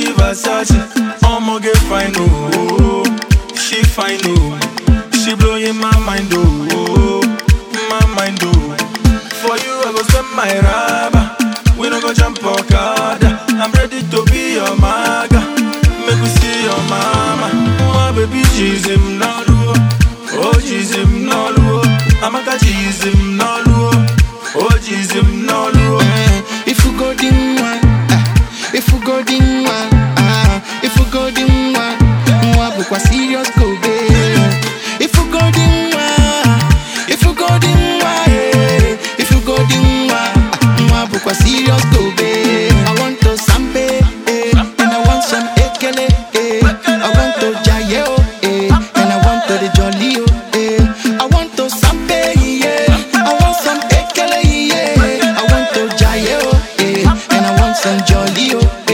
Gucci, Versace. I'ma get fine, oh. She fine, oh. She blowing my mind, oh. My mind, oh. For you, I go spend my rubber. We don't go jump Okada. I'm ready to be your maga. Make we see your mama. My baby, she's him, no luo. Oh, she's him, no luo. I'm a she's him, no luo. Oh, she's him, no luo. If you go dim one, if you go dim one, if you go dim one, moi pourquoi serious go be? If you go dim one, if you go dim one, if you go dim one, moi pourquoi serious go be? I want to sampe, and I want some ekele, I want to jaye, and I want to the jolly, I want to sampe, I want some ekele, I want to jaye, and I want some jolly,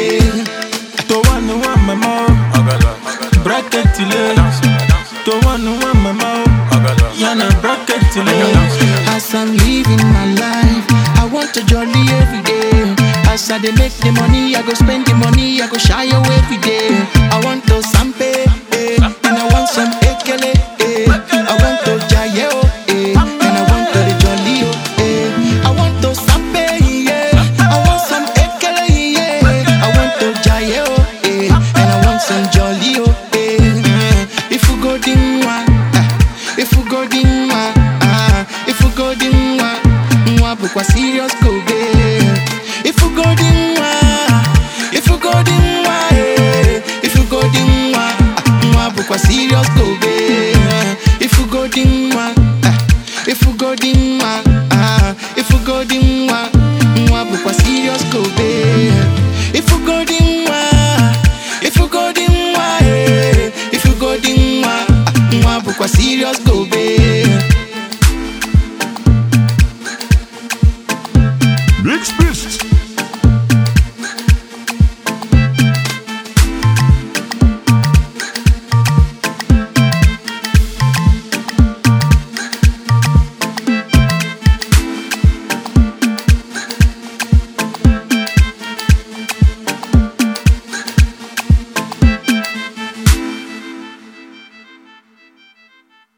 To one who want my mouth, bracket till to one who want my mouth, yana bracket till as I'm living my life, I want to jolly every day. As I dey make the money, I go spend the money, I go shy away every day. I want to sampe, and I want some ekele, I want to jaye, and I want to the jolly, I want to sampe, I want some ekele, I want to jaye, and I want some jolly, if you go dim one, if you go dim one, if you go dim one, moi pourquoi serious go be? If you go dim one, if you go dim one, if you go dim one, moi pourquoi serious go be? If you go dim one, if you go dim one, if you go dim one, moi pourquoi serious go be? If you go dim one, if you go dim one, if you go dim one, moi pourquoi serious go be? Big